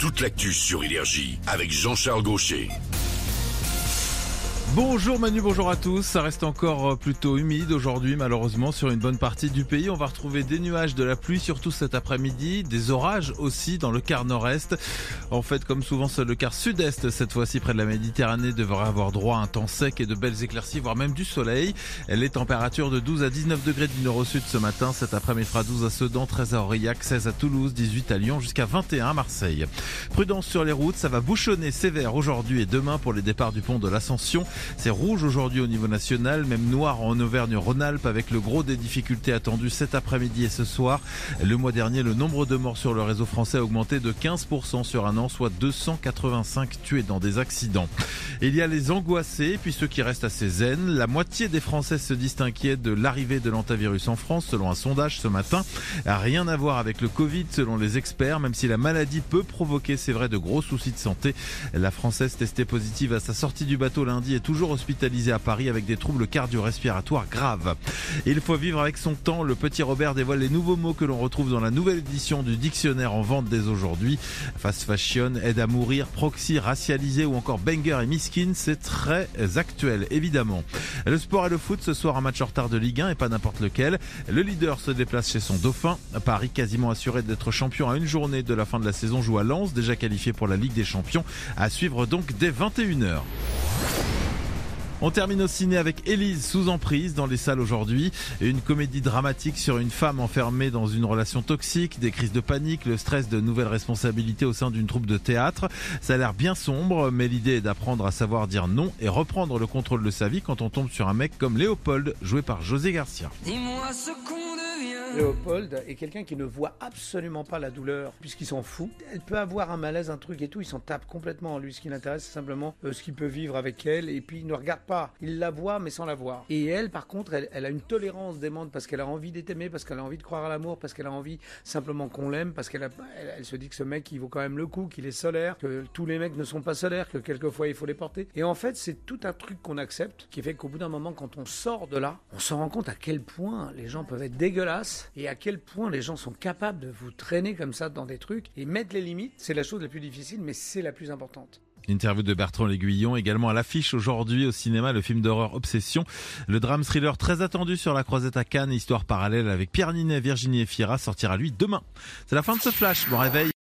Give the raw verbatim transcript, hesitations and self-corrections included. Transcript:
toute l'actu sur Énergie avec Jean-Charles Gaucher. Bonjour Manu, bonjour à tous. Ça reste encore plutôt humide aujourd'hui malheureusement sur une bonne partie du pays. On va retrouver des nuages, de la pluie surtout cet après-midi, des orages aussi dans le quart nord-est. En fait, comme souvent, seul le quart sud-est, cette fois-ci près de la Méditerranée, devrait avoir droit à un temps sec et de belles éclaircies, voire même du soleil. Les températures de douze à dix-neuf degrés du nord au sud ce matin. Cet après-midi fera douze à Sedan, treize à Aurillac, seize à Toulouse, dix-huit à Lyon, jusqu'à vingt et un à Marseille. Prudence sur les routes, ça va bouchonner sévère aujourd'hui et demain pour les départs du pont de l'Ascension. C'est rouge aujourd'hui au niveau national, même noir en Auvergne-Rhône-Alpes avec le gros des difficultés attendues cet après-midi et ce soir. Le mois dernier, le nombre de morts sur le réseau français a augmenté de quinze pour cent sur un an, soit deux cent quatre-vingt-cinq tués dans des accidents. Il y a les angoissés, puis ceux qui restent assez zen. La moitié des Français se disent inquiets de l'arrivée de l'hantavirus en France, selon un sondage ce matin. Rien à voir avec le Covid, selon les experts, même si la maladie peut provoquer, c'est vrai, de gros soucis de santé. La Française testée positive à sa sortie du bateau lundi est toujours hospitalisée à Paris avec des troubles cardio-respiratoires graves. Il faut vivre avec son temps. Le petit Robert dévoile les nouveaux mots que l'on retrouve dans la nouvelle édition du dictionnaire en vente dès aujourd'hui. Fast fashion, aide à mourir, proxy, racialisé ou encore banger et miskin, c'est très actuel évidemment. Le sport et le foot, ce soir un match en retard de Ligue un et pas n'importe lequel. Le leader se déplace chez son dauphin. Paris, quasiment assuré d'être champion à une journée de la fin de la saison, joue à Lens, déjà qualifié pour la Ligue des Champions. À suivre donc dès vingt et une heures. On termine au ciné avec Élise sous emprise dans les salles aujourd'hui. Une comédie dramatique sur une femme enfermée dans une relation toxique, des crises de panique, le stress de nouvelles responsabilités au sein d'une troupe de théâtre. Ça a l'air bien sombre, mais l'idée est d'apprendre à savoir dire non et reprendre le contrôle de sa vie quand on tombe sur un mec comme Léopold, joué par José Garcia. Dis-moi ce qu'on devient. Léopold est quelqu'un qui ne voit absolument pas la douleur puisqu'il s'en fout. Elle peut avoir un malaise, un truc et tout, il s'en tape complètement en lui. Ce qui l'intéresse, c'est simplement euh, ce qu'il peut vivre avec elle et puis il ne regarde pas. Il la voit mais sans la voir. Et elle, par contre, elle, elle a une tolérance démente parce qu'elle a envie d'être aimée, parce qu'elle a envie de croire à l'amour, parce qu'elle a envie simplement qu'on l'aime, parce qu'elle a, elle, elle se dit que ce mec, il vaut quand même le coup, qu'il est solaire, que tous les mecs ne sont pas solaires, que quelquefois il faut les porter. Et en fait, c'est tout un truc qu'on accepte qui fait qu'au bout d'un moment, quand on sort de là, on se rend compte à quel point les gens peuvent être dégueulasses et à quel point les gens sont capables de vous traîner comme ça dans des trucs et mettre les limites. C'est la chose la plus difficile, mais c'est la plus importante. Interview de Bertrand L'Aiguillon, également à l'affiche aujourd'hui au cinéma, le film d'horreur Obsession. Le drame thriller très attendu sur la Croisette à Cannes, histoire parallèle avec Pierre Ninet, Virginie Efira, sortira lui demain. C'est la fin de ce flash, bon réveil.